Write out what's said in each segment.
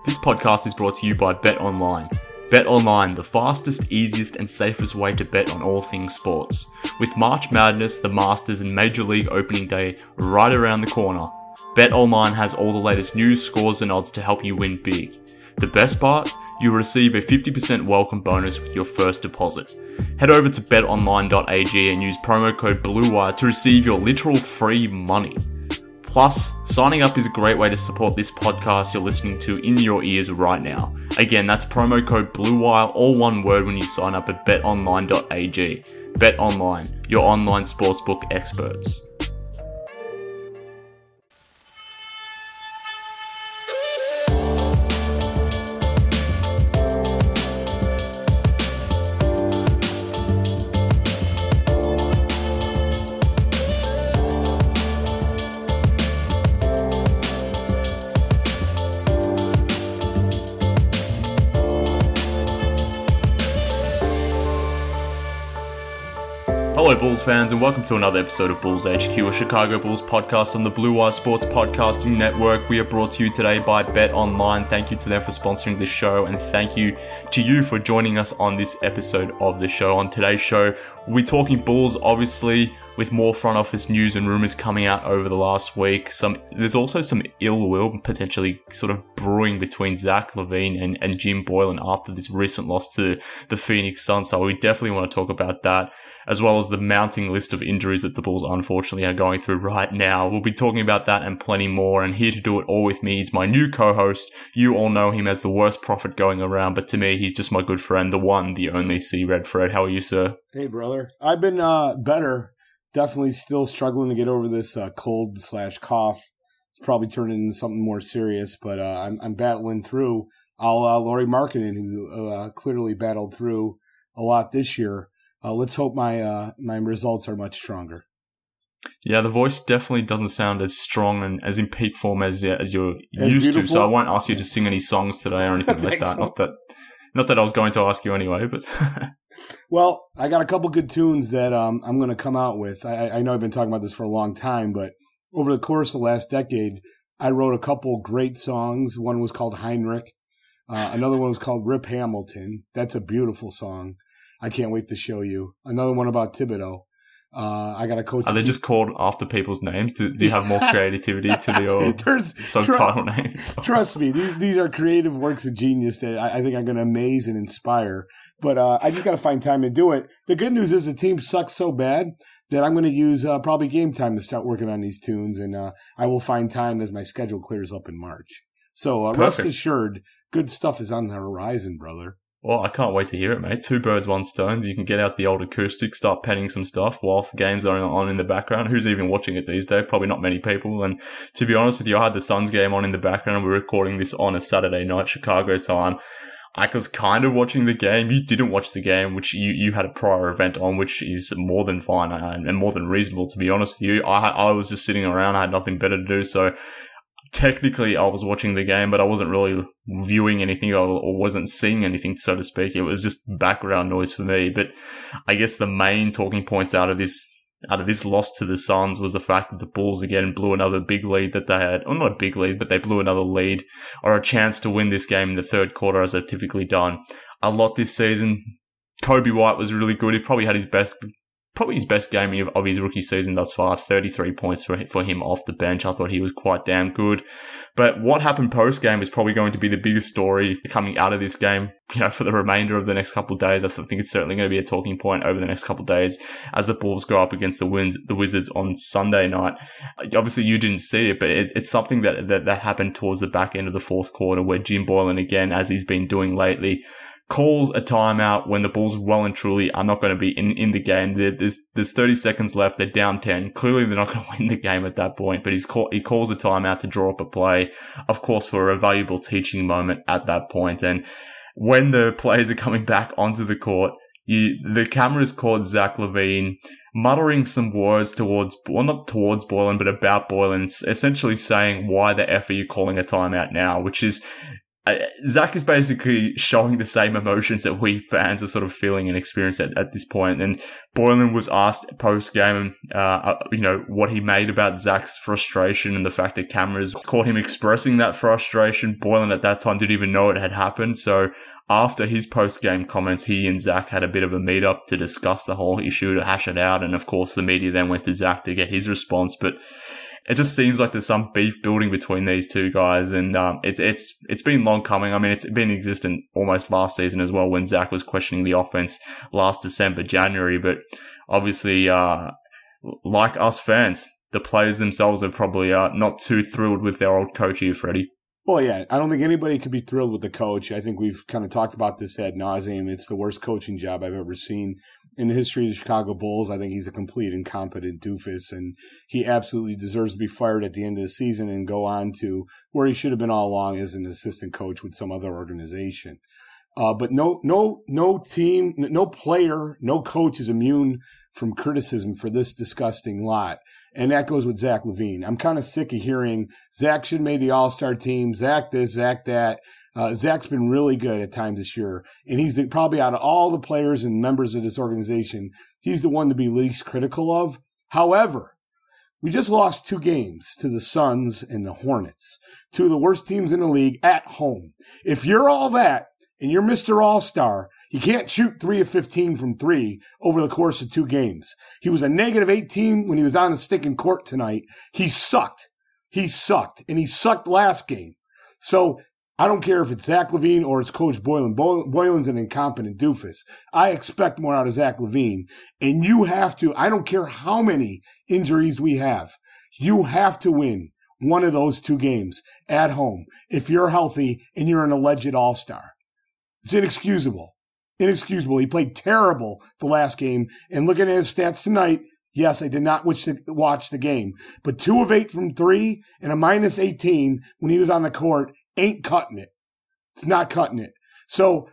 This podcast is brought to you by Bet Online. Bet Online, the fastest, easiest and safest way to bet on all things sports. With March Madness, the Masters and Major League Opening Day right around the corner, Bet Online has all the latest news, scores and odds to help you win big. The best part? You'll receive a 50% welcome bonus with your first deposit. Head over to betonline.ag and use promo code BLUEWIRE to receive your literal free money. Plus, signing up is a great way to support this podcast you're listening to in your ears right now. Again, that's promo code BLUEWIRE, all one word, when you sign up at betonline.ag. BetOnline, your online sportsbook experts. Hello Bulls fans and welcome to another episode of Bulls HQ, a Chicago Bulls podcast on the Blue Wire Sports Podcasting Network. We are brought to you today by Bet Online. Thank you to them for sponsoring this show, and thank you to you for joining us on this episode of the show. On today's show, we'll be talking Bulls, obviously, with more front office news and rumors coming out over the last week. There's also some ill will potentially sort of brewing between Zach LaVine and Jim Boylen after this recent loss to the Phoenix Suns. So we definitely want to talk about that, as well as the mounting list of injuries that the Bulls unfortunately are going through right now. We'll be talking about that and plenty more, and here to do it all with me is my new co-host. You all know him as the worst prophet going around, but to me, he's just my good friend, the one, the only C-Red Fred. How are you, sir? Hey, brother. I've been better. Definitely still struggling to get over this cold/cough. It's probably turning into something more serious, but I'm battling through. Lauri Markkanen, who clearly battled through a lot this year. Let's hope my results are much stronger. Yeah, the voice definitely doesn't sound as strong and as in peak form as you're used to. So I won't ask you to sing any songs today or anything like that. Not that I was going to ask you anyway, but well, I got a couple good tunes that I'm going to come out with. I know I've been talking about this for a long time, but over the course of the last decade, I wrote a couple great songs. One was called Heinrich. Another one was called Rip Hamilton. That's a beautiful song. I can't wait to show you. Another one about Thibodeau. I got a coach. Are they just called after people's names? Do you have more creativity to your subtitle names? Trust me, these are creative works of genius that I think I'm going to amaze and inspire. But I just got to find time to do it. The good news is the team sucks so bad that I'm going to use probably game time to start working on these tunes, and I will find time as my schedule clears up in March. So rest assured, good stuff is on the horizon, brother. Well, I can't wait to hear it, mate. Two birds, one stone. You can get out the old acoustic, start penning some stuff whilst the games are on in the background. Who's even watching it these days? Probably not many people. And to be honest with you, I had the Suns game on in the background. We're recording this on a Saturday night, Chicago time. I was kind of watching the game. You didn't watch the game, which you had a prior event on, which is more than fine and more than reasonable, to be honest with you. I was just sitting around. I had nothing better to do, so technically, I was watching the game, but I wasn't really viewing anything or wasn't seeing anything, so to speak. It was just background noise for me. But I guess the main talking points out of this loss to the Suns was the fact that the Bulls again blew another big lead that they had. Or not a big lead, but they blew another lead or a chance to win this game in the third quarter, as they've typically done a lot this season. Kobe White was really good. He probably had his best game of his rookie season thus far. 33 points for him off the bench. I thought he was quite damn good. But what happened post-game is probably going to be the biggest story coming out of this game, for the remainder of the next couple of days. I think it's certainly going to be a talking point over the next couple of days as the Bulls go up against the Wizards on Sunday night. Obviously, you didn't see it, but it's something that happened towards the back end of the fourth quarter where Jim Boylen, again, as he's been doing lately, calls a timeout when the Bulls well and truly are not going to be in the game. There's 30 seconds left. They're down 10. Clearly, they're not going to win the game at that point, but he calls a timeout to draw up a play, of course, for a valuable teaching moment at that point. And when the players are coming back onto the court, the cameras caught Zach LaVine muttering some words not towards Boylen, but about Boylen, essentially saying, why the F are you calling a timeout now? Which is Zach is basically showing the same emotions that we fans are sort of feeling and experiencing at this point. And Boylan was asked post-game, what he made about Zach's frustration and the fact that cameras caught him expressing that frustration. Boylan at that time didn't even know it had happened. So after his post-game comments, he and Zach had a bit of a meet-up to discuss the whole issue, to hash it out. And of course, the media then went to Zach to get his response. But it just seems like there's some beef building between these two guys, and it's been long coming. I mean, it's been existent almost last season as well, when Zach was questioning the offense last December, January. But obviously, like us fans, the players themselves are probably not too thrilled with their old coach here, Freddie. Well, yeah, I don't think anybody could be thrilled with the coach. I think we've kind of talked about this ad nauseum. It's the worst coaching job I've ever seen in the history of the Chicago Bulls. I think he's a complete incompetent doofus, and he absolutely deserves to be fired at the end of the season and go on to where he should have been all along as an assistant coach with some other organization. But no team, no player, no coach is immune from criticism for this disgusting lot. And that goes with Zach LaVine. I'm kind of sick of hearing Zach should have made the All-Star team, Zach this, Zach that. Zach's been really good at times this year. And he's probably out of all the players and members of this organization, he's the one to be least critical of. However, we just lost 2 games to the Suns and the Hornets, 2 of the worst teams in the league at home. If you're all that, and you're Mr. All-Star, you can't shoot 3 of 15 from 3 over the course of 2 games. He was a negative 18 when he was on the stinking court tonight. He sucked. And he sucked last game. So I don't care if it's Zach LaVine or it's Coach Boylan. Boylan's an incompetent doofus. I expect more out of Zach LaVine. And you have to, I don't care how many injuries we have, you have to win one of those 2 games at home if you're healthy and you're an alleged All-Star. It's inexcusable. He played terrible the last game. And looking at his stats tonight, yes, I did not watch the game. But 2 of 8 from 3 and a minus 18 when he was on the court ain't cutting it. It's not cutting it. So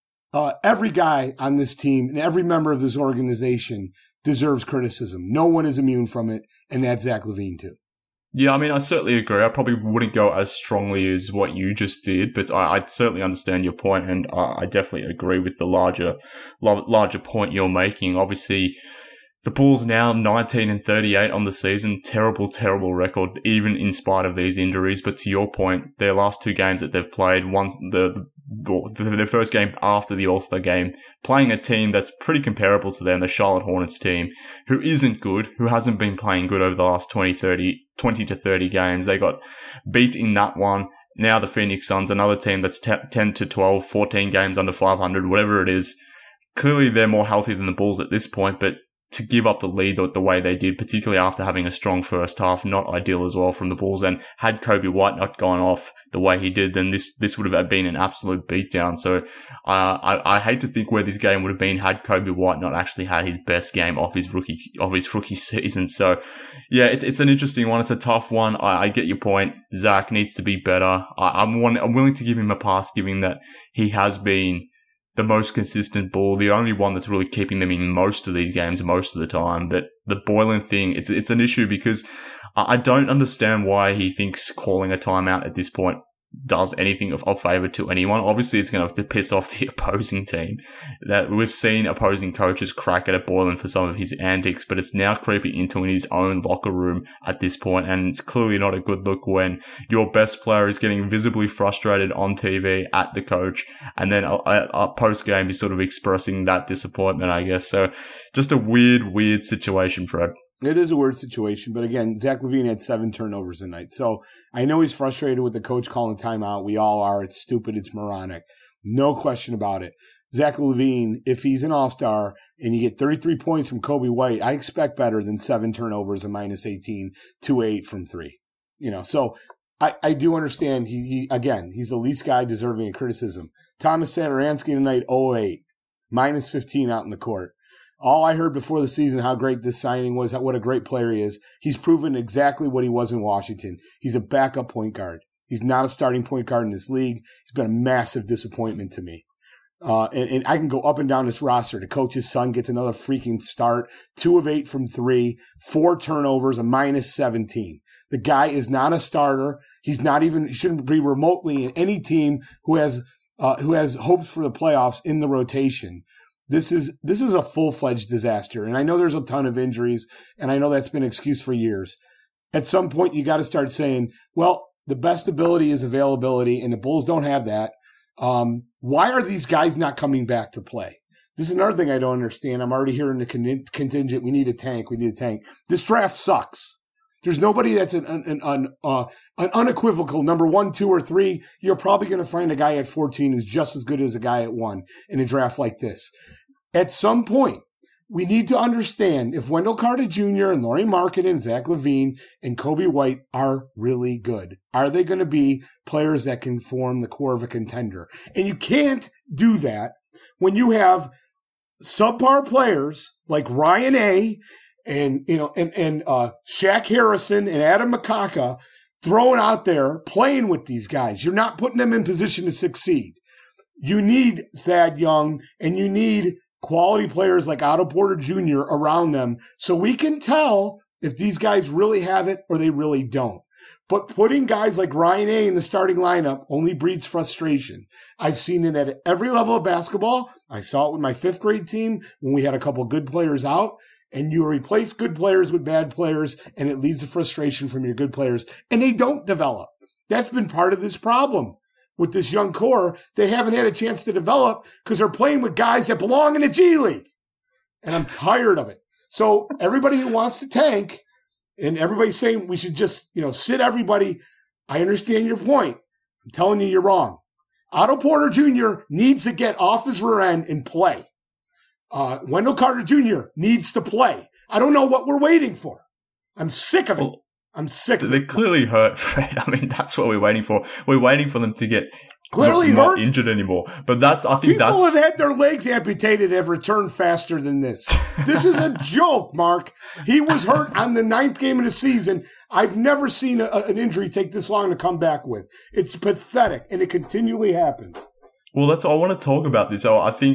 every guy on this team and every member of this organization deserves criticism. No one is immune from it, and that's Zach LaVine too. Yeah, I mean, I certainly agree. I probably wouldn't go as strongly as what you just did, but I certainly understand your point, and I definitely agree with the larger point you're making. Obviously, the Bulls now 19-38 on the season. Terrible record, even in spite of these injuries. But to your point, their last 2 games that they've played, their first game after the All-Star game, playing a team that's pretty comparable to them, the Charlotte Hornets team, who isn't good, who hasn't been playing good over the last 20 to 30 games. They got beat in that one. Now the Phoenix Suns, another team that's 10 to 12, 14 games under 500, whatever it is. Clearly they're more healthy than the Bulls at this point, but to give up the lead the way they did, particularly after having a strong first half, not ideal as well from the Bulls. And had Kobe White not gone off the way he did, then this would have been an absolute beatdown. So I hate to think where this game would have been had Kobe White not actually had his best game of his rookie season. So yeah, it's an interesting one. It's a tough one. I get your point. Zach needs to be better. I'm willing to give him a pass, given that he has been the most consistent Bull, the only one that's really keeping them in most of these games most of the time. But the Boylan thing, it's an issue because I don't understand why he thinks calling a timeout at this point does anything of favor to anyone. Obviously, it's going to have to piss off the opposing team. That we've seen opposing coaches crack at Boylan for some of his antics, but it's now creeping into his own locker room at this point, and it's clearly not a good look when your best player is getting visibly frustrated on TV at the coach, and then post-game he's sort of expressing that disappointment, I guess. So just a weird situation, Fred. It is a weird situation, but again, Zach LaVine had 7 turnovers tonight. So I know he's frustrated with the coach calling timeout. We all are. It's stupid. It's moronic. No question about it. Zach LaVine, if he's an all-star and you get 33 points from Kobe White, I expect better than 7 turnovers and minus 18, 2-8 from 3. So I do understand he's the least guy deserving of criticism. Thomas Satoransky tonight, 0-8, minus 15 out in the court. All I heard before the season, how great this signing was, what a great player he is. He's proven exactly what he was in Washington. He's a backup point guard. He's not a starting point guard in this league. He's been a massive disappointment to me. And I can go up and down this roster. The coach's son gets another freaking start. 2 of 8 from 3, 4 turnovers, a minus 17. The guy is not a starter. He shouldn't be remotely in any team who has hopes for the playoffs in the rotation. This is a full-fledged disaster. And I know there's a ton of injuries, and I know that's been an excuse for years. At some point, you got to start saying, well, the best ability is availability, and the Bulls don't have that. Why are these guys not coming back to play? This is another thing I don't understand. I'm already hearing the contingent. We need a tank. This draft sucks. There's nobody that's an unequivocal number 1, 2, or 3. You're probably going to find a guy at 14 who's just as good as a guy at 1 in a draft like this. At some point, we need to understand if Wendell Carter Jr. and Lauri Markkanen, Zach LaVine, and Coby White are really good. Are they going to be players that can form the core of a contender? And you can't do that when you have subpar players like Ryan A. and Shaq Harrison and Adam Makaka thrown out there playing with these guys. You're not putting them in position to succeed. You need Thad Young, and you need quality players like Otto Porter Jr. around them so we can tell if these guys really have it or they really don't. But putting guys like Ryan A. in the starting lineup only breeds frustration. I've seen it at every level of basketball. I saw it with my 5th grade team when we had a couple good players out, and you replace good players with bad players, and it leads to frustration from your good players, and they don't develop. That's been part of this problem. With this young core, they haven't had a chance to develop because they're playing with guys that belong in the G League. And I'm tired of it. So everybody who wants to tank, and everybody's saying we should just, sit everybody. I understand your point. I'm telling you, you're wrong. Otto Porter Jr. needs to get off his rear end and play. Wendell Carter Jr. needs to play. I don't know what we're waiting for. I'm sick of it. I'm sick of it. They're clearly hurt, Fred. I mean, that's what we're waiting for. We're waiting for them to get clearly not injured anymore. But people have had their legs amputated and have returned faster than this. This is a joke, Mark. He was hurt on the 9th game of the season. I've never seen an injury take this long to come back with. It's pathetic, and it continually happens. Well, that's I want to talk about this.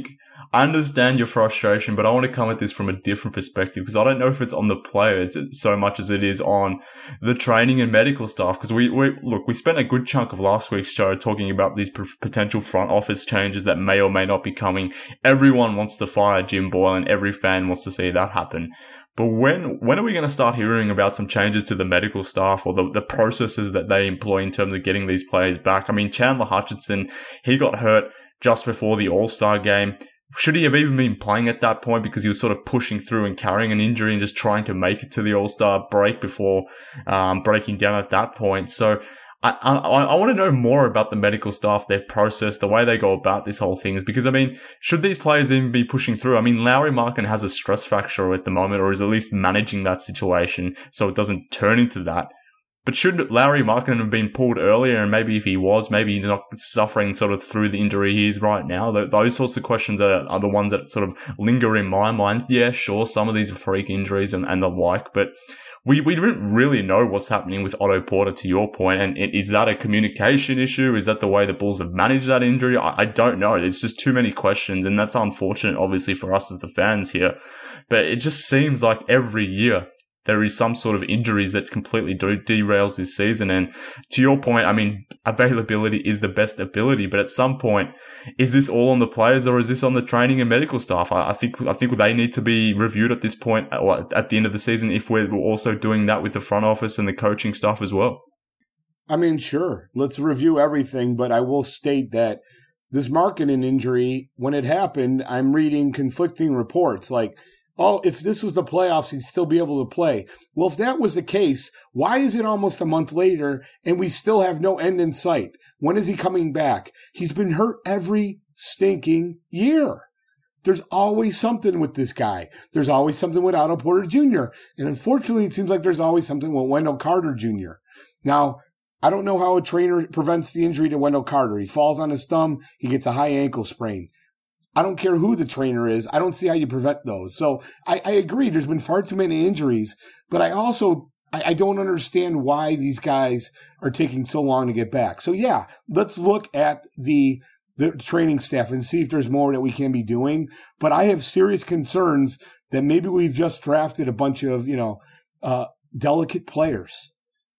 I understand your frustration, but I want to come at this from a different perspective because I don't know if it's on the players so much as it is on the training and medical staff. Because we spent a good chunk of last week's show talking about these potential front office changes that may or may not be coming. Everyone wants to fire Jim Boyle, and every fan wants to see that happen. But when are we going to start hearing about some changes to the medical staff or the processes that they employ in terms of getting these players back? I mean, Chandler Hutchinson, he got hurt just before the All-Star game. Should he have even been playing at that point because he was sort of pushing through and carrying an injury and just trying to make it to the All-Star break before breaking down at that point? So I want to know more about the medical staff, their process, the way they go about this whole thing. Because, I mean, should these players even be pushing through? I mean, Lauri Markkanen has a stress fracture at the moment, or is at least managing that situation so it doesn't turn into that. But should Lauri Markkanen have been pulled earlier? And maybe if he was, maybe he's not suffering sort of through the injury he is right now. Those sorts of questions are the ones that sort of linger in my mind. Yeah, sure, some of these are freak injuries and the like, but we don't really know what's happening with Otto Porter, to your point. And is that a communication issue? Is that the way the Bulls have managed that injury? I don't know. There's just too many questions, and that's unfortunate, obviously, for us as the fans here. But it just seems like every year there is some sort of injuries that completely derails this season. And to your point, I mean, availability is the best ability, but at some point, is this all on the players or is this on the training and medical staff? I think they need to be reviewed at this point or at the end of the season if we're also doing that with the front office and the coaching staff as well. I mean, sure, let's review everything, but I will state that this Markkanen injury, when it happened, I'm reading conflicting reports like, oh, if this was the playoffs, he'd still be able to play. Well, if that was the case, why is it almost a month later and we still have no end in sight? When is he coming back? He's been hurt every stinking year. There's always something with this guy. There's always something with Otto Porter Jr. And unfortunately, it seems like there's always something with Wendell Carter Jr. Now, I don't know how a trainer prevents the injury to Wendell Carter. He falls on his thumb. He gets a high ankle sprain. I don't care who the trainer is. I don't see how you prevent those. So I agree. There's been far too many injuries, but I don't understand why these guys are taking so long to get back. So yeah, let's look at the training staff and see if there's more that we can be doing. But I have serious concerns that maybe we've just drafted a bunch of, delicate players.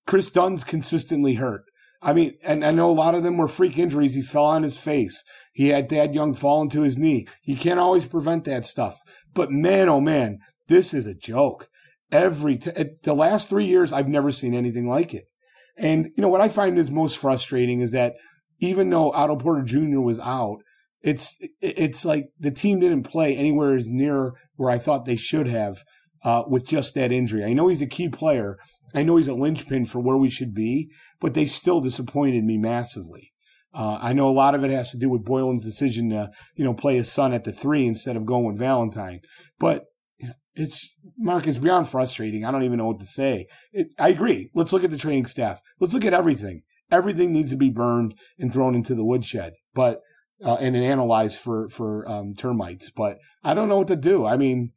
Chris Dunn's consistently hurt. I mean, and I know a lot of them were freak injuries. He fell on his face. He had Thad Young fall into his knee. You can't always prevent that stuff. But man, oh man, this is a joke. The last 3 years, I've never seen anything like it. And, what I find is most frustrating is that even though Otto Porter Jr. was out, it's like the team didn't play anywhere as near where I thought they should have with just that injury. I know he's a key player. I know he's a linchpin for where we should be, but they still disappointed me massively. I know a lot of it has to do with Boylen's decision to, play his son at the 3 instead of going with Valentine. But it's beyond frustrating. I don't even know what to say. I agree. Let's look at the training staff. Let's look at everything. Everything needs to be burned and thrown into the woodshed, but and then analyzed for termites. But I don't know what to do. I mean,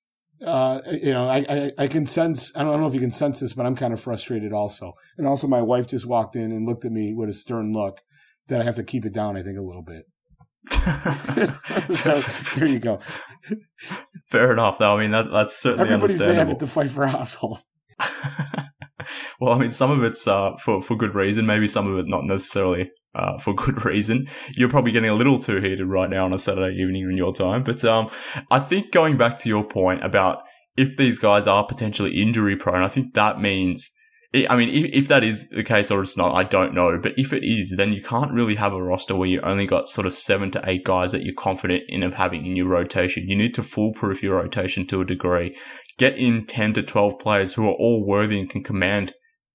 I can sense. I don't know if you can sense this, but I'm kind of frustrated also. And also, my wife just walked in and looked at me with a stern look that I have to keep it down, I think, a little bit. So there you go. Fair enough, though. I mean, that's certainly everybody's understandable. Everybody's mad at the fight for a household. Well, I mean, some of it's for good reason. Maybe some of it not necessarily for good reason. You're probably getting a little too heated right now on a Saturday evening in your time. But I think going back to your point about if these guys are potentially injury prone, I think that means, I mean, if that is the case or it's not, I don't know. But if it is, then you can't really have a roster where you only got sort of 7 to 8 guys that you're confident in of having in your rotation. You need to foolproof your rotation to a degree. Get in 10 to 12 players who are all worthy and can command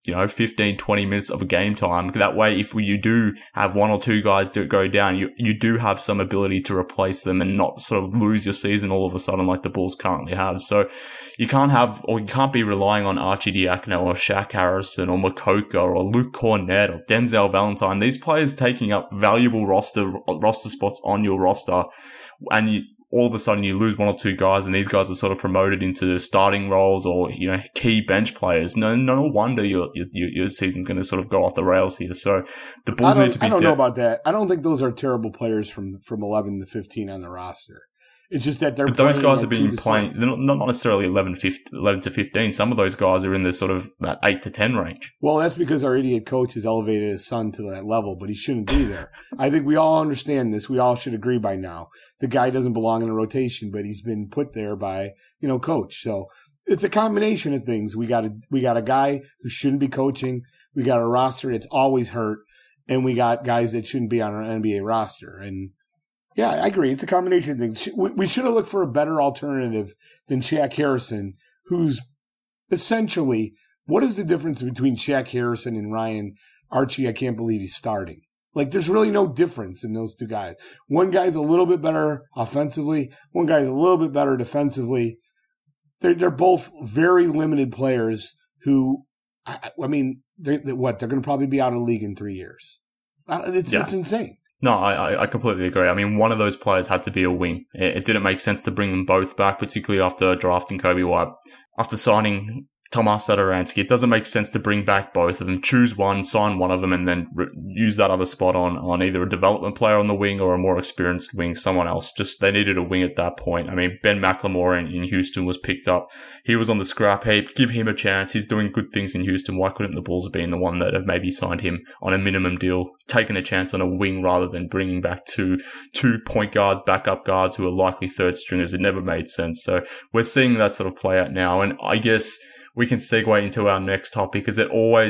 15, 20 minutes of a game time. That way, if you do have 1 or 2 guys go down, you do have some ability to replace them and not sort of lose your season all of a sudden like the Bulls currently have. So you can't be relying on Archie Diacono or Shaq Harrison or Makoka or Luke Cornett or Denzel Valentine. These players taking up valuable roster spots on your roster, and all of a sudden you lose 1 or 2 guys and these guys are sort of promoted into starting roles or, key bench players. No wonder your season's going to sort of go off the rails here. So the Bulls need to be... I don't know about that. I don't think those are terrible players from 11 to 15 on the roster. It's just that but those guys have been playing, they're not necessarily 11 to 15. Some of those guys are in the sort of that 8 to 10 range. Well, that's because our idiot coach has elevated his son to that level, but he shouldn't be there. I think we all understand this. We all should agree by now. The guy doesn't belong in a rotation, but he's been put there by, coach. So it's a combination of things. We got a guy who shouldn't be coaching. We got a roster that's always hurt, and we got guys that shouldn't be on our NBA roster. And yeah, I agree. It's a combination of things. We should have looked for a better alternative than Shaq Harrison, who's essentially, what is the difference between Shaq Harrison and Ryan Archie? I can't believe he's starting. Like, there's really no difference in those 2 guys. One guy's a little bit better offensively. One guy's a little bit better defensively. They're both very limited players who, I mean, they're going to probably be out of the league in 3 years. It's insane. No, I completely agree. I mean, one of those players had to be a wing. It didn't make sense to bring them both back, particularly after drafting Kobe White. After signing Tomas Satoransky, it doesn't make sense to bring back both of them. Choose one, sign one of them, and then use that other spot on either a development player on the wing or a more experienced wing, someone else. Just, they needed a wing at that point. I mean, Ben McLemore in Houston was picked up. He was on the scrap heap. Give him a chance. He's doing good things in Houston. Why couldn't the Bulls have been the one that have maybe signed him on a minimum deal, taken a chance on a wing rather than bringing back two point guard, backup guards who are likely third stringers? It never made sense. So we're seeing that sort of play out now. And I guess we can segue into our next topic because it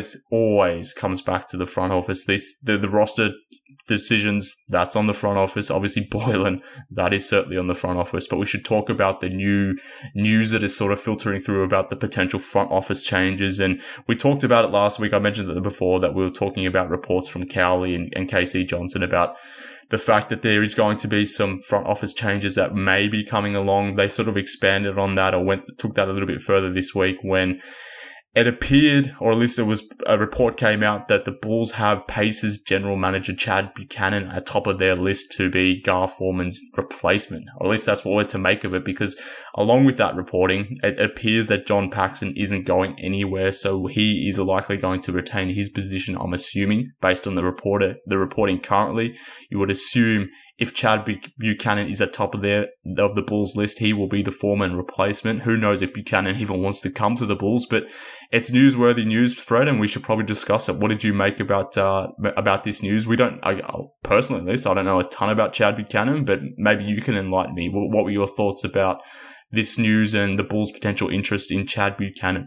always comes back to the front office. The roster decisions, that's on the front office. Obviously, Boylen, that is certainly on the front office. But we should talk about the new news that is sort of filtering through about the potential front office changes. And we talked about it last week. I mentioned it before that we were talking about reports from Cowley and KC Johnson about the fact that there is going to be some front office changes that may be coming along. They sort of expanded on that or took that a little bit further this week when it appeared, or at least there was a report came out that the Bulls have Pacers general manager Chad Buchanan at top of their list to be Gar Forman's replacement. Or at least that's what we're to make of it, because along with that reporting, it appears that John Paxson isn't going anywhere, so he is likely going to retain his position, I'm assuming, based on the reporting currently. You would assume if Chad Buchanan is at top of the Bulls list, he will be the foreman replacement. Who knows if Buchanan even wants to come to the Bulls, but it's newsworthy news, Fred, and we should probably discuss it. What did you make about this news? Personally at least, I don't know a ton about Chad Buchanan, but maybe you can enlighten me. What were your thoughts about this news and the Bulls' potential interest in Chad Buchanan?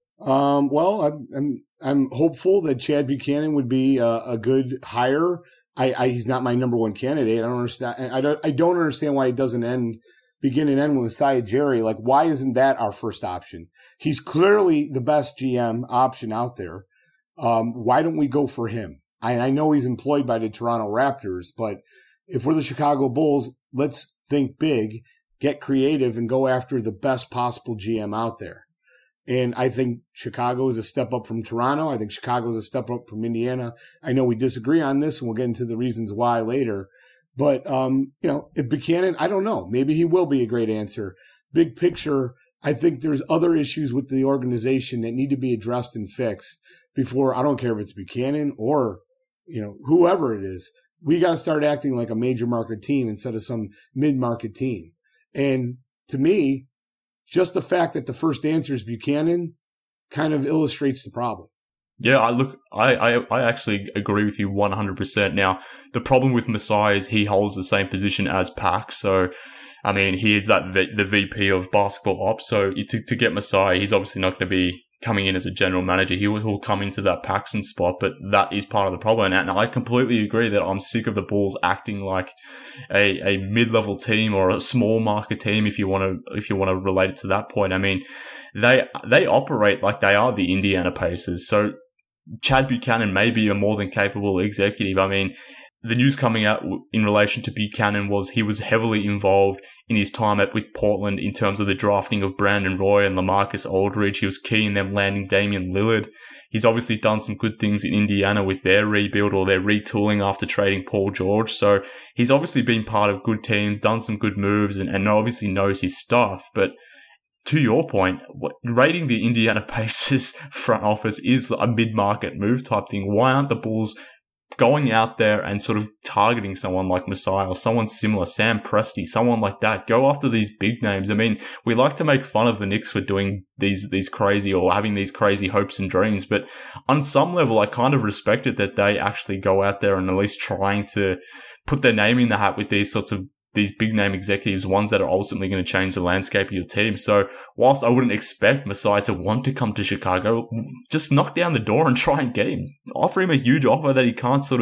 Well, I'm hopeful that Chad Buchanan would be a good hire. He's not my number one candidate. I don't understand. I don't understand why he doesn't begin and end with Masai Ujiri. Like, why isn't that our first option? He's clearly the best GM option out there. Why don't we go for him? I know he's employed by the Toronto Raptors, but if we're the Chicago Bulls, let's think big, get creative, and go after the best possible GM out there. And I think Chicago is a step up from Toronto. I think Chicago is a step up from Indiana. I know we disagree on this, and we'll get into the reasons why later. But, if Buchanan, I don't know. Maybe he will be a great answer. Big picture, I think there's other issues with the organization that need to be addressed and fixed before, I don't care if it's Buchanan or, whoever it is. We got to start acting like a major market team instead of some mid-market team. And to me, just the fact that the first answer is Buchanan kind of illustrates the problem. Yeah, I actually agree with you 100%. Now, the problem with Masai is he holds the same position as Pack. So, I mean, he is the VP of basketball ops. So to get Masai, he's obviously not going to be coming in as a general manager. He'll come into that Paxson spot, but that is part of the problem. And I completely agree that I'm sick of the Bulls acting like a mid-level team or a small market team, if you want to relate it to that point. I mean, they operate like they are the Indiana Pacers. So Chad Buchanan may be a more than capable executive. I mean, the news coming out in relation to Buchanan was he was heavily involved in his time with Portland in terms of the drafting of Brandon Roy and LaMarcus Aldridge. He was key in them landing Damian Lillard. He's obviously done some good things in Indiana with their rebuild or their retooling after trading Paul George. So he's obviously been part of good teams, done some good moves, and obviously knows his stuff. But to your point, rating the Indiana Pacers front office is a mid-market move type thing. Why aren't the Bulls going out there and sort of targeting someone like Masai or someone similar, Sam Presti, someone like that? Go after these big names. I mean, we like to make fun of the Knicks for doing these crazy or having these crazy hopes and dreams, but on some level, I kind of respect it that they actually go out there and at least trying to put their name in the hat with these big name executives, ones that are ultimately going to change the landscape of your team. So whilst I wouldn't expect Masai to want to come to Chicago, just knock down the door and try and get him. Offer him a huge offer that he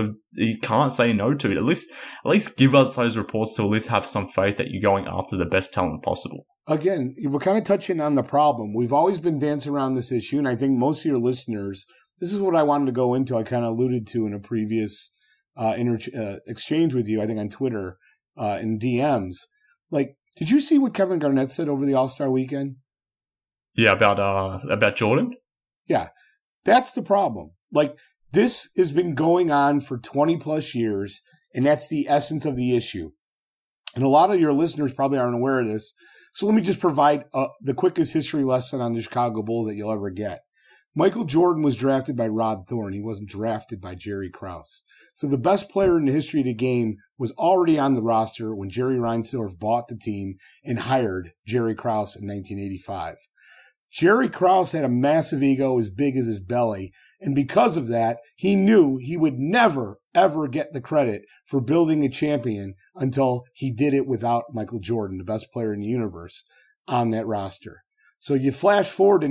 can't say no to. At least give us those reports to at least have some faith that you're going after the best talent possible. Again, we're kind of touching on the problem. We've always been dancing around this issue, and I think most of your listeners, this is what I wanted to go into. I kind of alluded to in a previous exchange with you, I think on Twitter, in DMs. Like, did you see what Kevin Garnett said over the All-Star weekend? Yeah, about Jordan? Yeah, that's the problem. Like, this has been going on for 20 plus years, and that's the essence of the issue. And a lot of your listeners probably aren't aware of this. So let me just provide the quickest history lesson on the Chicago Bulls that you'll ever get. Michael Jordan was drafted by Rod Thorne. He wasn't drafted by Jerry Krause. So the best player in the history of the game was already on the roster when Jerry Reinsdorf bought the team and hired Jerry Krause in 1985. Jerry Krause had a massive ego as big as his belly, and because of that, he knew he would never, ever get the credit for building a champion until he did it without Michael Jordan, the best player in the universe, on that roster. So you flash forward to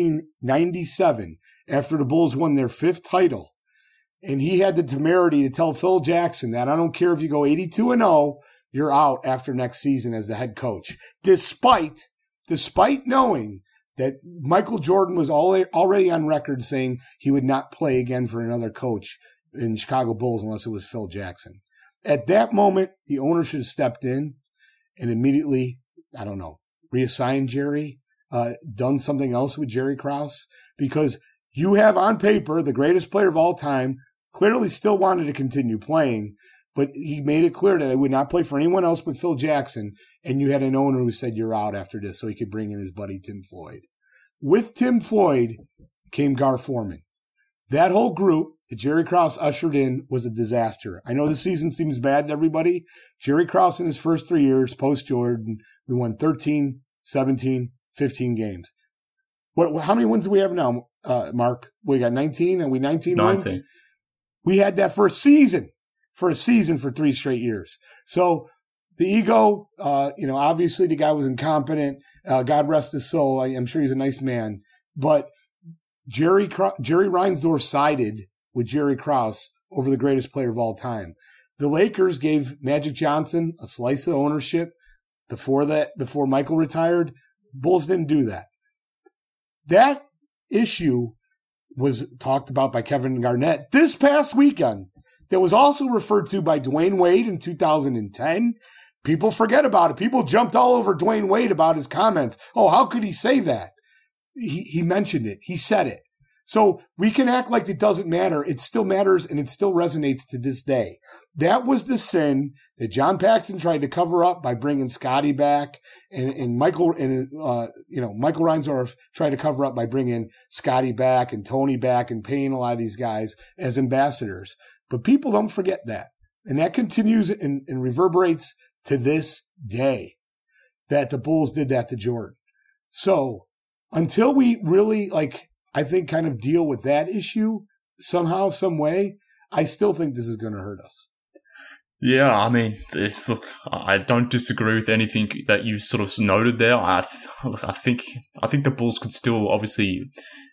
1997, after the Bulls won their 5th title, and he had the temerity to tell Phil Jackson that I don't care if you go 82-0, you're out after next season as the head coach, despite knowing that Michael Jordan was already on record saying he would not play again for another coach in the Chicago Bulls unless it was Phil Jackson. At that moment, the owner should have stepped in and immediately, reassigned Jerry, done something else with Jerry Krause, because you have on paper the greatest player of all time, clearly still wanted to continue playing, but he made it clear that he would not play for anyone else but Phil Jackson, and you had an owner who said you're out after this so he could bring in his buddy Tim Floyd. With Tim Floyd came Gar Forman. That whole group that Jerry Krause ushered in was a disaster. I know the season seems bad to everybody. Jerry Krause in his first 3 years, post-Jordan, we won 13, 17, 15 games. How many wins do we have now, Mark? We got 19? Are we 19 wins? We had that for a season for 3 straight years. So the ego, obviously the guy was incompetent. God rest his soul. I'm sure he's a nice man. But Jerry Reinsdorf sided with Jerry Krause over the greatest player of all time. The Lakers gave Magic Johnson a slice of ownership before Michael retired. Bulls didn't do that. That issue was talked about by Kevin Garnett this past weekend. That was also referred to by Dwayne Wade in 2010. People forget about it. People jumped all over Dwayne Wade about his comments. Oh, how could he say that? He mentioned it. He said it. So we can act like it doesn't matter. It still matters, and it still resonates to this day. That was the sin that John Paxson tried to cover up by bringing Scotty back, and Michael Reinsdorf tried to cover up by bringing Scotty back and Tony back and paying a lot of these guys as ambassadors. But people don't forget that, and that continues and reverberates to this day that the Bulls did that to Jordan. So until we really I think kind of deal with that issue somehow, some way, I still think this is going to hurt us. Yeah, I mean, look, I don't disagree with anything that you sort of noted there. I think the Bulls could still obviously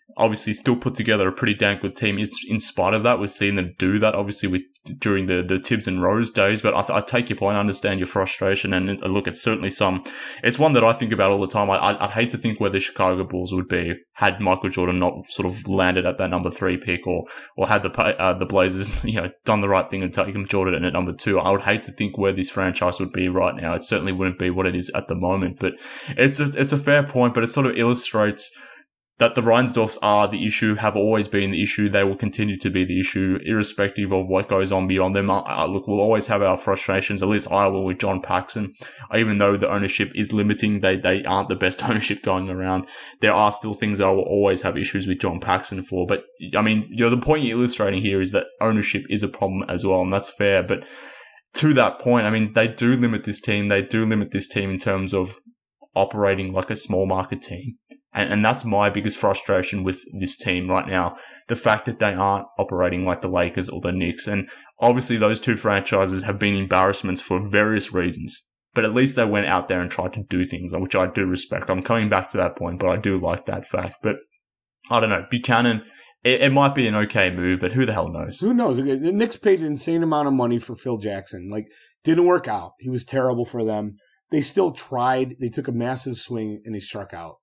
still put together a pretty damn good team. In spite of that, we've seen them do that obviously during the Tibbs and Rose days. But I take your point, I understand your frustration, and look, it's certainly it's one that I think about all the time. I'd hate to think where the Chicago Bulls would be had Michael Jordan not sort of landed at that number 3 pick, or had the Blazers done the right thing and taken Jordan at number 2. I would hate to think where this franchise would be right now. It certainly wouldn't be what it is at the moment. But it's a fair point, but it sort of illustrates that the Reinsdorfs are the issue, have always been the issue. They will continue to be the issue, irrespective of what goes on beyond them. Look, we'll always have our frustrations. At least I will with John Paxson. Even though the ownership is limiting, they aren't the best ownership going around. There are still things that I will always have issues with John Paxson for. But, I mean, the point you're illustrating here is that ownership is a problem as well, and that's fair. But to that point, I mean, they do limit this team. They do limit this team in terms of operating like a small market team. And that's my biggest frustration with this team right now. The fact that they aren't operating like the Lakers or the Knicks. And obviously those two franchises have been embarrassments for various reasons. But at least they went out there and tried to do things, which I do respect. I'm coming back to that point, but I do like that fact. But I don't know. Buchanan, it might be an okay move, but who the hell knows? Who knows? The Knicks paid an insane amount of money for Phil Jackson. Didn't work out. He was terrible for them. They still tried. They took a massive swing and they struck out.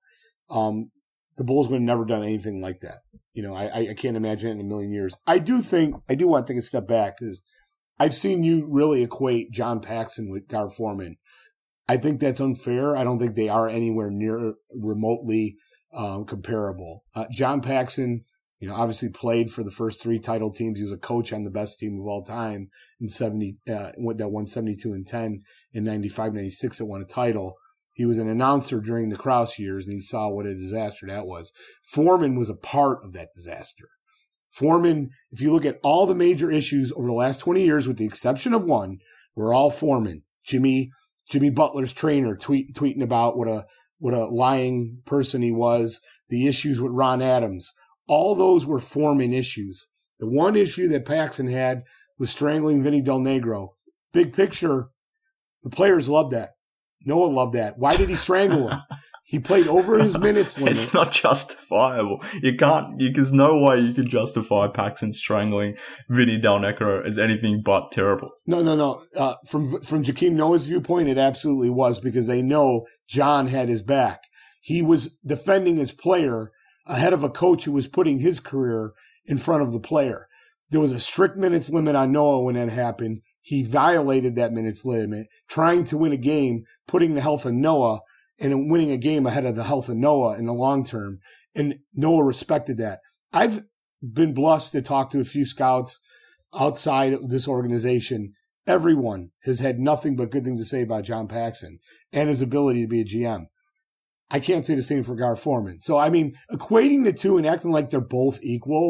The Bulls would have never done anything like that. I can't imagine it in a million years. I do want to take a step back because I've seen you really equate John Paxson with Gar Forman. I think that's unfair. I don't think they are anywhere near remotely comparable. John Paxson, obviously played for the first 3 title teams. He was a coach on the best team of all time in that won 72 and 10 in 95, 96 that won a title. He was an announcer during the Krause years, and he saw what a disaster that was. Forman was a part of that disaster. Forman, if you look at all the major issues over the last 20 years, with the exception of one, were all Forman. Jimmy Butler's trainer tweeting about what a lying person he was. The issues with Ron Adams. All those were Forman issues. The one issue that Paxson had was strangling Vinny Del Negro. Big picture, the players loved that. Noah loved that. Why did he strangle him? He played over his minutes limit. It's not justifiable. There's no way you can justify Paxson strangling Vinny Del Negro as anything but terrible. No. From Jakeem Noah's viewpoint, it absolutely was, because they know John had his back. He was defending his player ahead of a coach who was putting his career in front of the player. There was a strict minutes limit on Noah when that happened. He violated that minutes limit, trying to win a game, putting the health of Noah and winning a game ahead of the health of Noah in the long term. And Noah respected that. I've been blessed to talk to a few scouts outside of this organization. Everyone has had nothing but good things to say about John Paxson and his ability to be a GM. I can't say the same for Gar Forman. So, I mean, equating the two and acting like they're both equal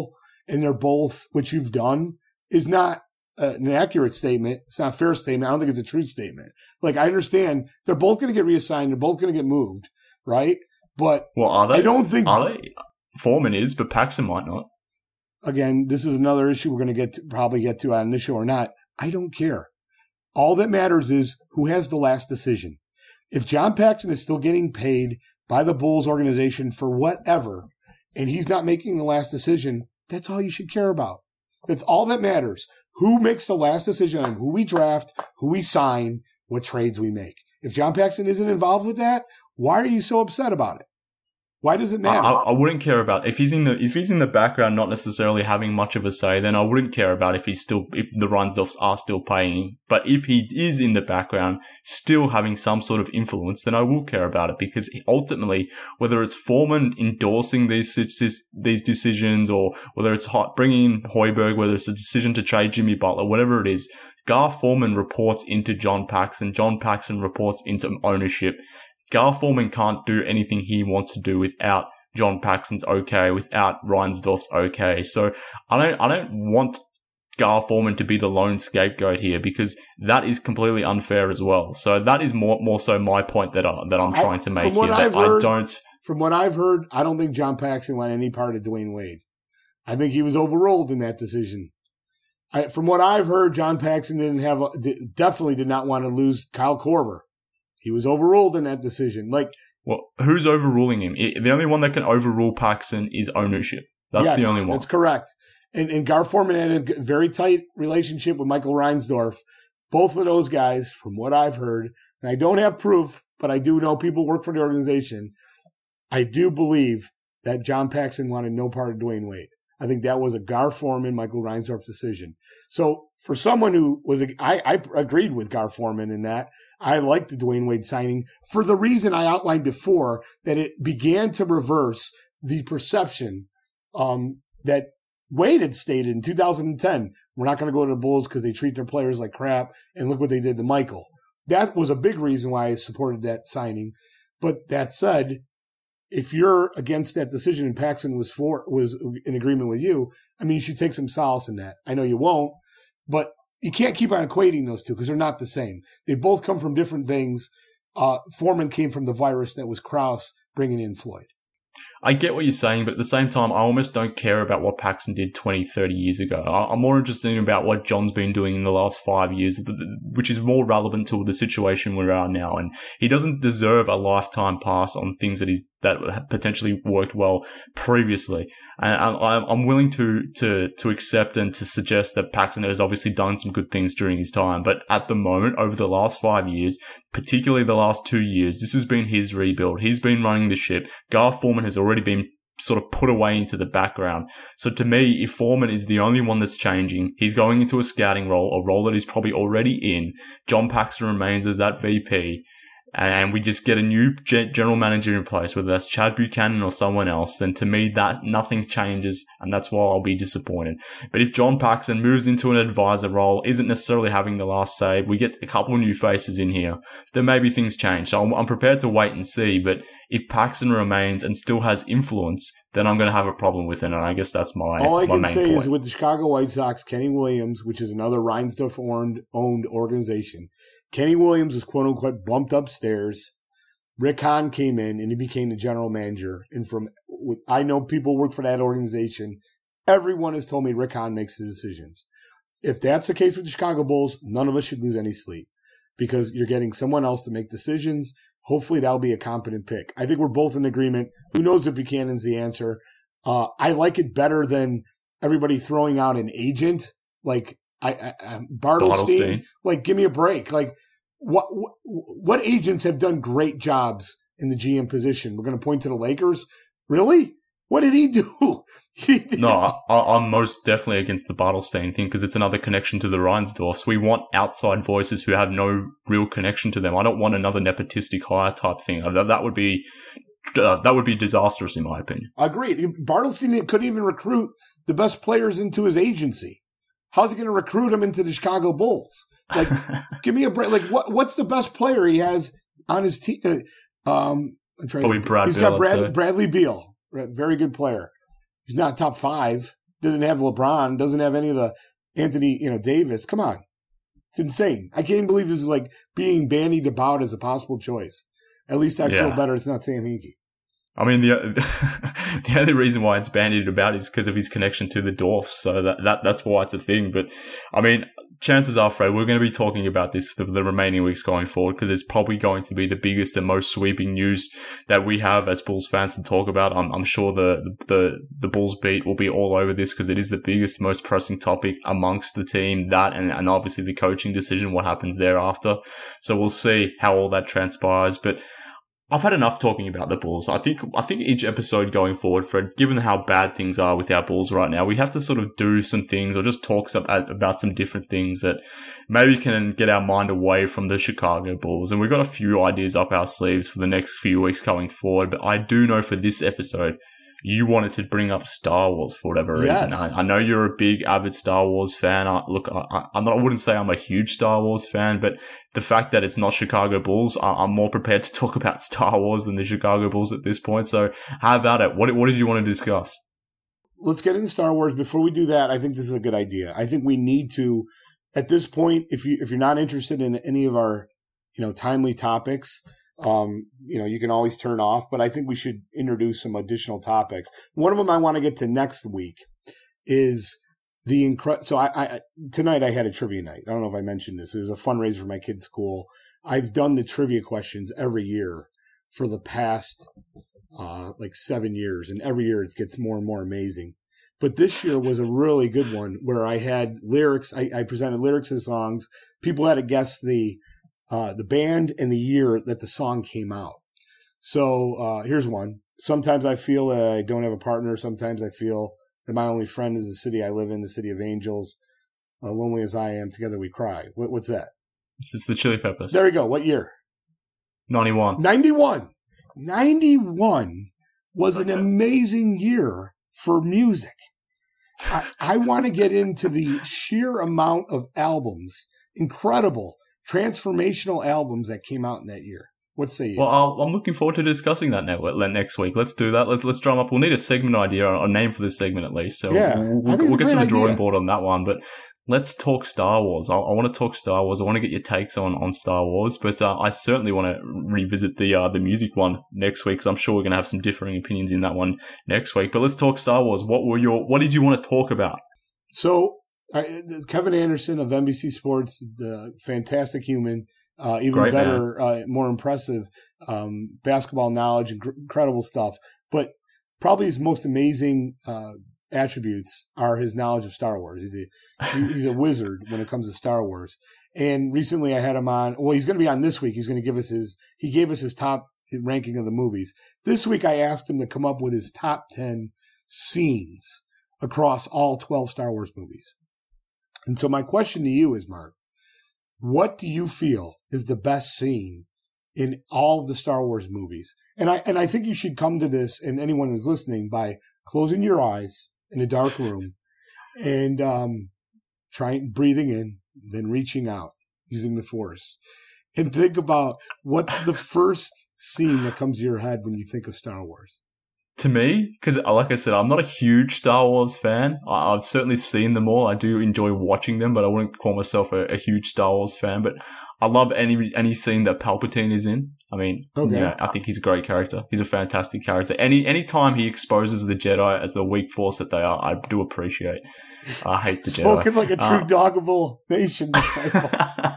and they're both what you've done is not an accurate statement. It's not a fair statement. I don't think it's a true statement. Like, I understand they're both going to get reassigned. They're both going to get moved, right? But are they? I don't think are they? Foreman is, but Paxson might not. Again, this is another issue we're going to probably get to on this show or not. I don't care. All that matters is who has the last decision. If John Paxson is still getting paid by the Bulls organization for whatever, and he's not making the last decision, that's all you should care about. That's all that matters. Who makes the last decision on who we draft, who we sign, what trades we make? If John Paxson isn't involved with that, why are you so upset about it? Why does it matter? I wouldn't care about if he's in the background, not necessarily having much of a say. Then I wouldn't care about if the Reinsdorfs are still paying. But if he is in the background, still having some sort of influence, then I will care about it, because ultimately, whether it's Foreman endorsing these decisions, or whether it's bringing in Hoiberg, whether it's a decision to trade Jimmy Butler, whatever it is, Gar Forman reports into John Paxson. John Paxson reports into ownership. Gar Forman can't do anything he wants to do without John Paxson's okay, without Reinsdorf's okay. So I don't want Gar Forman to be the lone scapegoat here, because that is completely unfair as well. So that is more so my point that I'm trying to make here. From what I've heard, I don't think John Paxson wanted any part of Dwayne Wade. I think he was overruled in that decision. From what I've heard, John Paxson definitely did not want to lose Kyle Korver. He was overruled in that decision. Well, who's overruling him? The only one that can overrule Paxson is ownership. That's the only one. That's correct. And Gar Forman had a very tight relationship with Michael Reinsdorf. Both of those guys, from what I've heard, and I don't have proof, but I do know people work for the organization, I do believe that John Paxson wanted no part of Dwayne Wade. I think that was a Gar Forman, Michael Reinsdorf decision. So for someone who I agreed with Gar Forman in that. I like the Dwayne Wade signing for the reason I outlined before, that it began to reverse the perception that Wade had stated in 2010. We're not going to go to the Bulls because they treat their players like crap, and look what they did to Michael. That was a big reason why I supported that signing. But that said, if you're against that decision and Paxson was in agreement with you, I mean, you should take some solace in that. I know you won't, but you can't keep on equating those two because they're not the same. They both come from different things. Foreman came from the virus that was Krause bringing in Floyd. I get what you're saying, but at the same time, I almost don't care about what Paxson did 20, 30 years ago. I'm more interested in about what John's been doing in the last 5 years, which is more relevant to the situation we are now. And he doesn't deserve a lifetime pass on things that potentially worked well previously. And I'm willing to accept and to suggest that Paxson has obviously done some good things during his time. But at the moment, over the last 5 years, particularly the last 2 years, this has been his rebuild. He's been running the ship. Gar Forman has already been sort of put away into the background. So to me, if Foreman is the only one that's changing, he's going into a scouting role, a role that he's probably already in. John Paxson remains as that VP. And we just get a new general manager in place, whether that's Chad Buchanan or someone else, then to me that nothing changes, and that's why I'll be disappointed. But if John Paxson moves into an advisor role, isn't necessarily having the last say, we get a couple of new faces in here, then maybe things change. So I'm prepared to wait and see, but if Paxson remains and still has influence, then I'm going to have a problem with it, and I guess that's my All I can main say point. is with the Chicago White Sox, Kenny Williams, which is another Reinsdorf-owned organization, Kenny Williams was quote-unquote bumped upstairs. Rick Hahn came in, and he became the general manager. And I know people work for that organization. Everyone has told me Rick Hahn makes the decisions. If that's the case with the Chicago Bulls, none of us should lose any sleep because you're getting someone else to make decisions. Hopefully that'll be a competent pick. I think we're both in agreement. Who knows if Buchanan's the answer? I like it better than everybody throwing out an agent like Bartelstein. Like, give me a break. Like, what agents have done great jobs in the GM position? We're going to point to the Lakers. Really? What did he do? No, I'm most definitely against the Bartelstein thing because it's another connection to the Reinsdorfs. We want outside voices who have no real connection to them. I don't want another nepotistic hire type thing. That would be disastrous in my opinion. Agreed. Bartelstein couldn't even recruit the best players into his agency. How's he going to recruit them into the Chicago Bulls? Like, give me a break. Like, what's the best player he has on his team? Probably Brad He's Beal, got Bradley Beal, very good player. He's not top 5, doesn't have LeBron, doesn't have any of the Anthony, Davis. Come on. It's insane. I can't believe this is like being bandied about as a possible choice. At least I feel better it's not Sam Hinkie. I mean, the only reason why it's bandied about is because of his connection to the Dwarfs. So that's why it's a thing. But I mean, chances are, Fred, we're going to be talking about this for the remaining weeks going forward, because it's probably going to be the biggest and most sweeping news that we have as Bulls fans to talk about. I'm sure the Bulls beat will be all over this, because it is the biggest, most pressing topic amongst the team, that and obviously the coaching decision, what happens thereafter. So we'll see how all that transpires. But I've had enough talking about the Bulls. I think each episode going forward, Fred, given how bad things are with our Bulls right now, we have to sort of do some things or just talk about some different things that maybe can get our mind away from the Chicago Bulls. And we've got a few ideas up our sleeves for the next few weeks going forward. But I do know for this episode, you wanted to bring up Star Wars for whatever reason. Yes. I know you're a big, avid Star Wars fan. I wouldn't say I'm a huge Star Wars fan, but the fact that it's not Chicago Bulls, I'm more prepared to talk about Star Wars than the Chicago Bulls at this point. So how about it? What did you want to discuss? Let's get into Star Wars. Before we do that, I think this is a good idea. I think we need to, at this point, if you're not interested in any of our, timely topics, you can always turn off, but I think we should introduce some additional topics. One of them I want to get to next week is so tonight I had a trivia night. I don't know if I mentioned this. It was a fundraiser for my kids' school. I've done the trivia questions every year for the past, 7 years, and every year it gets more and more amazing. But this year was a really good one where I had lyrics. I presented lyrics of songs. People had to guess the band and the year that the song came out. So here's one. Sometimes I feel that I don't have a partner. Sometimes I feel that my only friend is the city I live in, the city of angels. Lonely as I am, together we cry. What's that? This is the Chili Peppers. There we go. What year? 91. 91. 91 was an amazing year for music. I want to get into the sheer amount of albums, incredible transformational albums that came out in that year. What say you? Well, I'm looking forward to discussing that next week. Let's do that. Let's drum up. We'll need a segment idea, or a name for this segment at least. So yeah, we'll get to the drawing board on that one. But let's talk Star Wars. I want to talk Star Wars. I want to get your takes on Star Wars. But I certainly want to revisit the music one next week, because I'm sure we're going to have some differing opinions in that one next week. But let's talk Star Wars. What did you want to talk about? So Kevin Anderson of NBC Sports, the fantastic human, even Great better, more impressive basketball knowledge, incredible stuff. But probably his most amazing attributes are his knowledge of Star Wars. He's a wizard when it comes to Star Wars. And recently I had him on. Well, he's going to be on this week. He's going to give us he gave us his top ranking of the movies. This week I asked him to come up with his top 10 scenes across all 12 Star Wars movies. And so my question to you is, Mark, what do you feel is the best scene in all of the Star Wars movies? And I think you should come to this, and anyone who's listening, by closing your eyes in a dark room and breathing in, then reaching out using the Force, and think about what's the first scene that comes to your head when you think of Star Wars. To me, because like I said, I'm not a huge Star Wars fan. I've certainly seen them all. I do enjoy watching them, but I wouldn't call myself a huge Star Wars fan. But I love any scene that Palpatine is in. I mean, okay. I think he's a great character. He's a fantastic character. Any time he exposes the Jedi as the weak force that they are, I do appreciate. I hate the Jedi. Spoken like a true Doggable Nation disciple.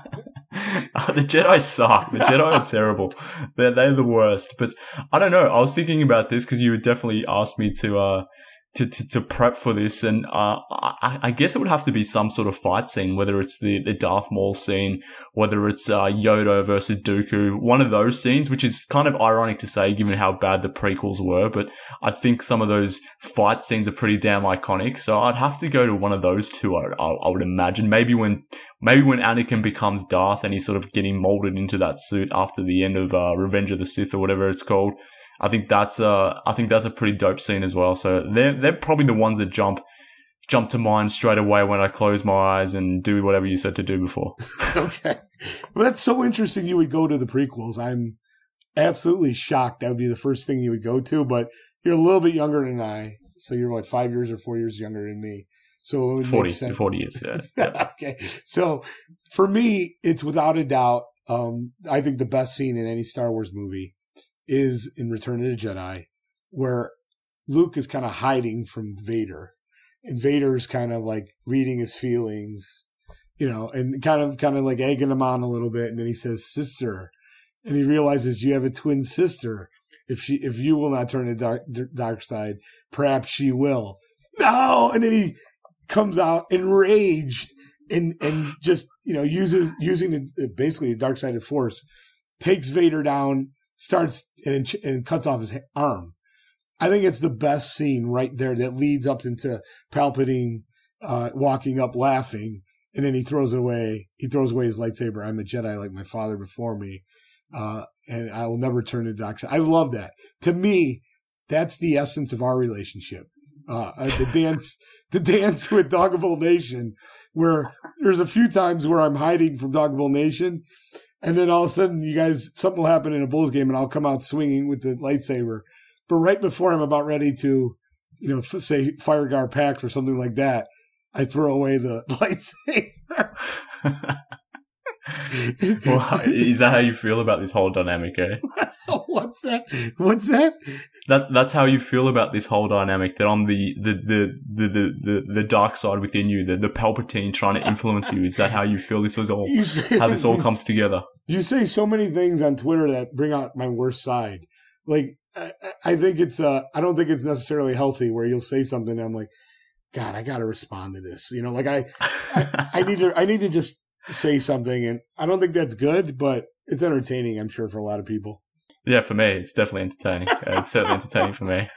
The Jedi suck. The Jedi are terrible. They're the worst. But I don't know. I was thinking about this because you had definitely asked me to prep for this, and I guess it would have to be some sort of fight scene, whether it's the Darth Maul scene, whether it's Yoda versus Dooku, one of those scenes, which is kind of ironic to say given how bad the prequels were, but I think some of those fight scenes are pretty damn iconic, so I'd have to go to one of those two, I would imagine. Maybe when Anakin becomes Darth and he's sort of getting molded into that suit after the end of Revenge of the Sith or whatever it's called. I think that's a pretty dope scene as well. So they're probably the ones that jump to mind straight away when I close my eyes and do whatever you said to do before. Okay. Well, that's so interesting you would go to the prequels. I'm absolutely shocked that would be the first thing you would go to, but you're a little bit younger than I. So you're what, 5 years or 4 years younger than me. So it would 40, make sense. 40 years, yeah. Okay. So for me, it's without a doubt, I think the best scene in any Star Wars movie is in Return of the Jedi, where Luke is kind of hiding from Vader, and Vader's kind of like reading his feelings, and kind of like egging him on a little bit. And then he says, "Sister," and he realizes you have a twin sister. If you will not turn to the dark side, perhaps she will. No, and then he comes out enraged and just using basically the dark side of Force, takes Vader down, starts and cuts off his arm. I think it's the best scene right there that leads up into Palpatine walking up laughing, and then he throws away his lightsaber. "I'm a Jedi like my father before me, and I will never turn to dark side." I love that. To me, that's the essence of our relationship. The dance with Dogville Nation, where there's a few times where I'm hiding from Dogville Nation, and then all of a sudden something will happen in a Bulls game, and I'll come out swinging with the lightsaber. But right before I'm about ready to, say Fireguard Pact or something like that, I throw away the lightsaber. Well, is that how you feel about this whole dynamic, eh? What's that? That's how you feel about this whole dynamic, that I'm the dark side within you, the Palpatine trying to influence you. Is that how you feel how this all comes together? You say so many things on Twitter that bring out my worst side. Like, I think I don't think it's necessarily healthy where you'll say something and I'm like, God, I got to respond to this. I need to just say something, and I don't think that's good, but it's entertaining, I'm sure, for a lot of people. Yeah, for me, it's definitely entertaining. It's certainly entertaining for me.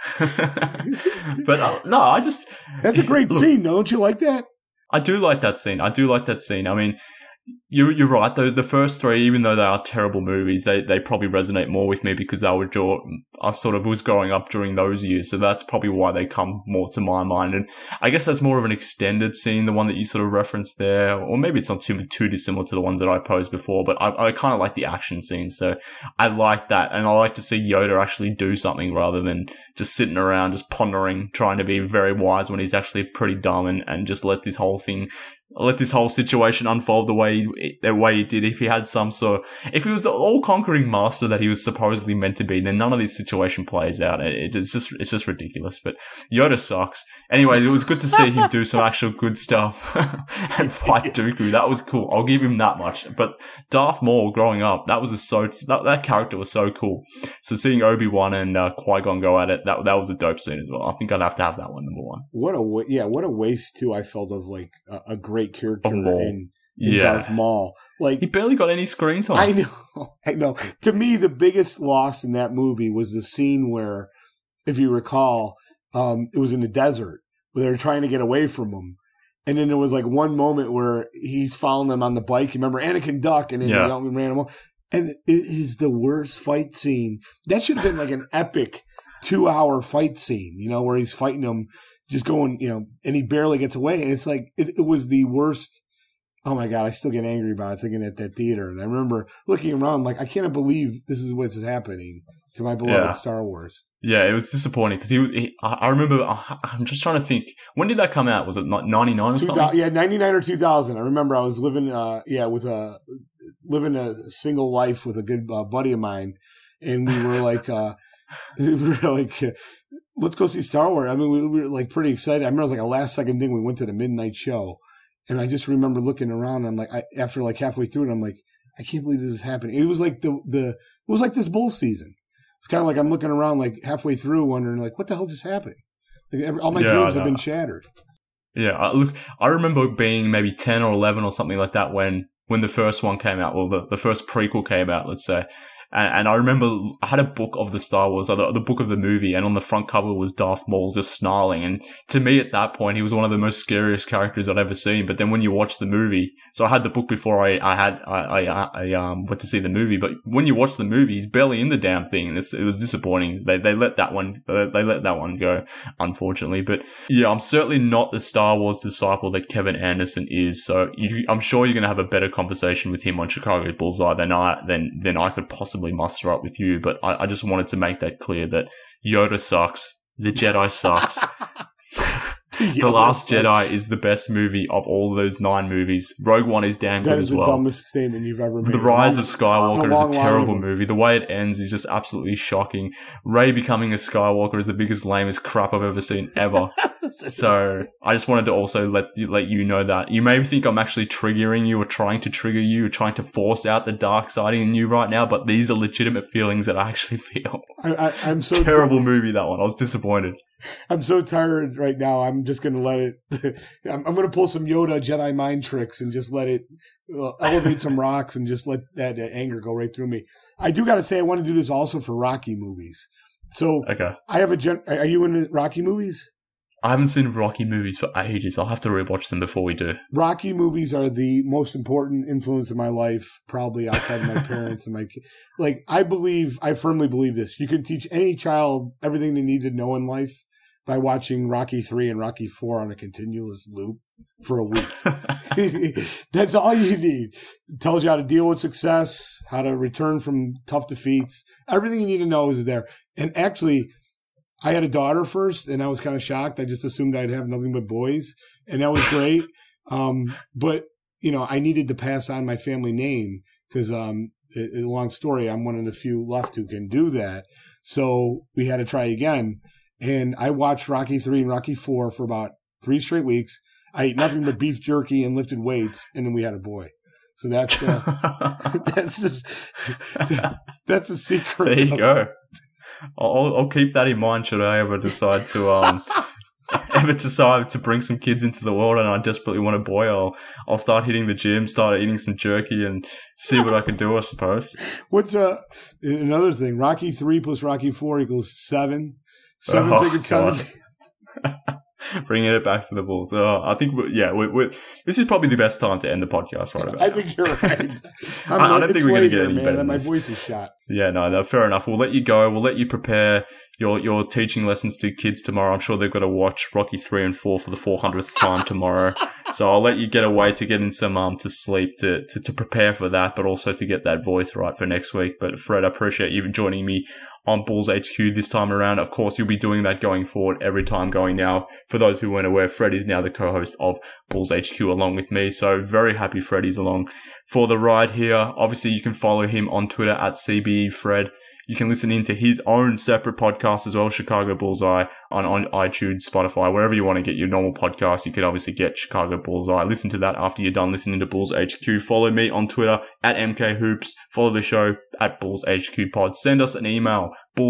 But no, that's a great scene. Don't you like that? I do like that scene. I mean, you're right. The first three, even though they are terrible movies, they probably resonate more with me because I sort of was growing up during those years. So that's probably why they come more to my mind. And I guess that's more of an extended scene, the one that you sort of referenced there. Or maybe it's not too dissimilar to the ones that I posed before, but I kind of like the action scenes. So I like that. And I like to see Yoda actually do something rather than just sitting around, just pondering, trying to be very wise when he's actually pretty dumb and just let this whole situation unfold the way he did. If he was the all-conquering master that he was supposedly meant to be, then none of this situation plays out. It's just ridiculous. But Yoda sucks. Anyway, it was good to see him do some actual good stuff and fight Dooku. That was cool. I'll give him that much. But Darth Maul, growing up, that character was so cool. So seeing Obi-Wan and Qui-Gon go at it, that was a dope scene as well. I think I'd have to have that one, number one. What a waste too. I felt of like a great character in Darth Maul. Like, he barely got any screen time. I know. To me, the biggest loss in that movie was the scene where, if you recall, it was in the desert where they were trying to get away from him. And then there was like one moment where he's following them on the bike. You remember Anakin duck, and then they ran him off. And it is the worst fight scene. That should have been like an epic 2-hour fight scene, where he's fighting them, just going, and he barely gets away. And it's like, it was the worst. Oh my God, I still get angry about it thinking at that theater. And I remember looking around like, I can't believe this is what's happening to my beloved Star Wars. Yeah, it was disappointing because I remember, I'm just trying to think, when did that come out? Was it 99 or something? Yeah, 99 or 2000. I remember I was living, living a single life with a good buddy of mine. And we were like, let's go see Star Wars. I mean, we were like pretty excited. I remember it was like a last second thing. We went to the midnight show. And I just remember looking around, and after halfway through it, I'm like, I can't believe this is happening. It was like it was like this bull season. It's kind of like I'm looking around like halfway through, wondering like, what the hell just happened? Like all my dreams have been shattered. Yeah, look, I remember being maybe 10 or 11 or something like that when the first one came out, or the first prequel came out, let's say. And I remember I had a book of the Star Wars, or the book of the movie, and on the front cover was Darth Maul just snarling. And to me at that point, he was one of the most scariest characters I'd ever seen. But then when you watch the movie, so I had the book before I went to see the movie. But when you watch the movie, he's barely in the damn thing. And it was disappointing. They let that one go, unfortunately. But yeah, I'm certainly not the Star Wars disciple that Kevin Anderson is. So I'm sure you're going to have a better conversation with him on Chicago Bullseye than I could possibly muster up with you. But I just wanted to make that clear that Yoda sucks. The Jedi sucks. The Last Jedi is the best movie of all those 9 movies. Rogue One is damn good as well. That is the dumbest statement you've ever made. The Rise of Skywalker is a terrible movie. The way it ends is just absolutely shocking. Rey becoming a Skywalker is the biggest lamest crap I've ever seen ever. So I just wanted to also let you know that. You may think I'm actually triggering you or trying to trigger you or trying to force out the dark side in you right now, but these are legitimate feelings that I actually feel. I'm so terrible movie, that one. I was disappointed. I'm so tired right now. I'm just going to let it. I'm going to pull some Yoda Jedi mind tricks and just let it elevate some rocks and just let that anger go right through me. I do got to say, I want to do this also for Rocky movies. So okay. I have are you into Rocky movies? I haven't seen Rocky movies for ages. I'll have to rewatch them before we do. Rocky movies are the most important influence in my life, probably outside of my parents and my kids. Like, I firmly believe this. You can teach any child everything they need to know in life by watching Rocky 3 and Rocky 4 on a continuous loop for a week. That's all you need. It tells you how to deal with success, how to return from tough defeats. Everything you need to know is there. And actually, I had a daughter first, and I was kind of shocked. I just assumed I'd have nothing but boys, and that was great. But, I needed to pass on my family name because, a long story, I'm one of the few left who can do that. So we had to try again. And I watched Rocky 3 and Rocky 4 for about 3 straight weeks. I ate nothing but beef jerky and lifted weights, and then we had a boy. So that's that's a secret. There you go. I'll keep that in mind should I ever decide to bring some kids into the world and I desperately want a boy. I'll start hitting the gym, start eating some jerky and see what I can do, I suppose. What's another thing? Rocky 3 plus Rocky 4 equals 7. 7 taking 7. Bringing it back to the Bulls. I think, this is probably the best time to end the podcast right about now. I think you're right. I don't think we're going to get any better than my this. voice is shot. Yeah, no, fair enough. We'll let you go. We'll let you prepare your teaching lessons to kids tomorrow. I'm sure they've got to watch Rocky 3 and 4 for the 400th time tomorrow. So I'll let you get away to get in some to sleep to prepare for that, but also to get that voice right for next week. But Fred, I appreciate you joining me on Bulls HQ this time around. Of course, you'll be doing that going forward every time going now. For those who weren't aware, Fred is now the co-host of Bulls HQ along with me. So very happy Freddy's along for the ride here. Obviously, you can follow him on Twitter at CBEFred. You can listen into his own separate podcast as well, Chicago Bullseye, on iTunes, Spotify, wherever you want to get your normal podcast. You can obviously get Chicago Bullseye. Listen to that after you're done listening to Bulls HQ. Follow me on Twitter at MKHoops. Follow the show at Bulls HQ Pod. Send us an email,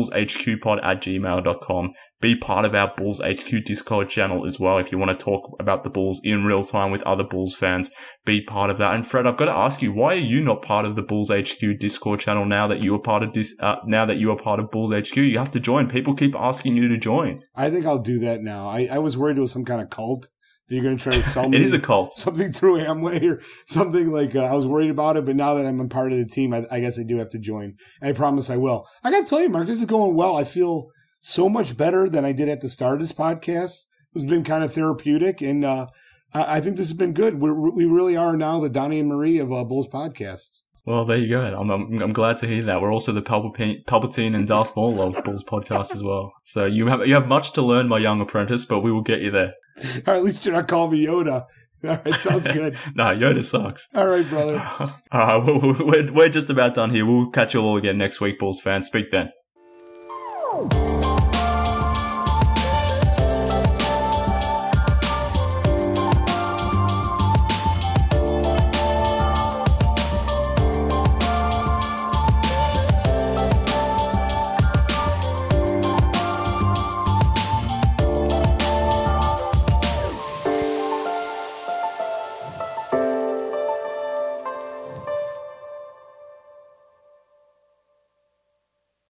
bullshqpod@gmail.com. Be part of our Bulls HQ Discord channel as well. If you want to talk about the Bulls in real time with other Bulls fans, be part of that. And Fred, I've got to ask you, why are you not part of the Bulls HQ Discord channel now that you are part of Bulls HQ? You have to join. People keep asking you to join. I think I'll do that now. I was worried it was some kind of cult that you're going to try to sell me. It is a cult. Something through Amway or something like I was worried about it, but now that I'm a part of the team, I guess I do have to join. And I promise I will. I got to tell you, Mark, this is going well. I feel so much better than I did at the start of this podcast. It's been kind of therapeutic, and I think this has been good. We really are now the Donnie and Marie of Bulls podcasts. Well, there you go. I'm glad to hear that. We're also the Palpatine and Darth Maul of Bulls podcast as well. So you have much to learn, my young apprentice, but we will get you there. Or at least you're not calling me Yoda. All right, sounds good. No, Yoda sucks. All right, brother. All right, we're just about done here. We'll catch you all again next week, Bulls fans. Speak then.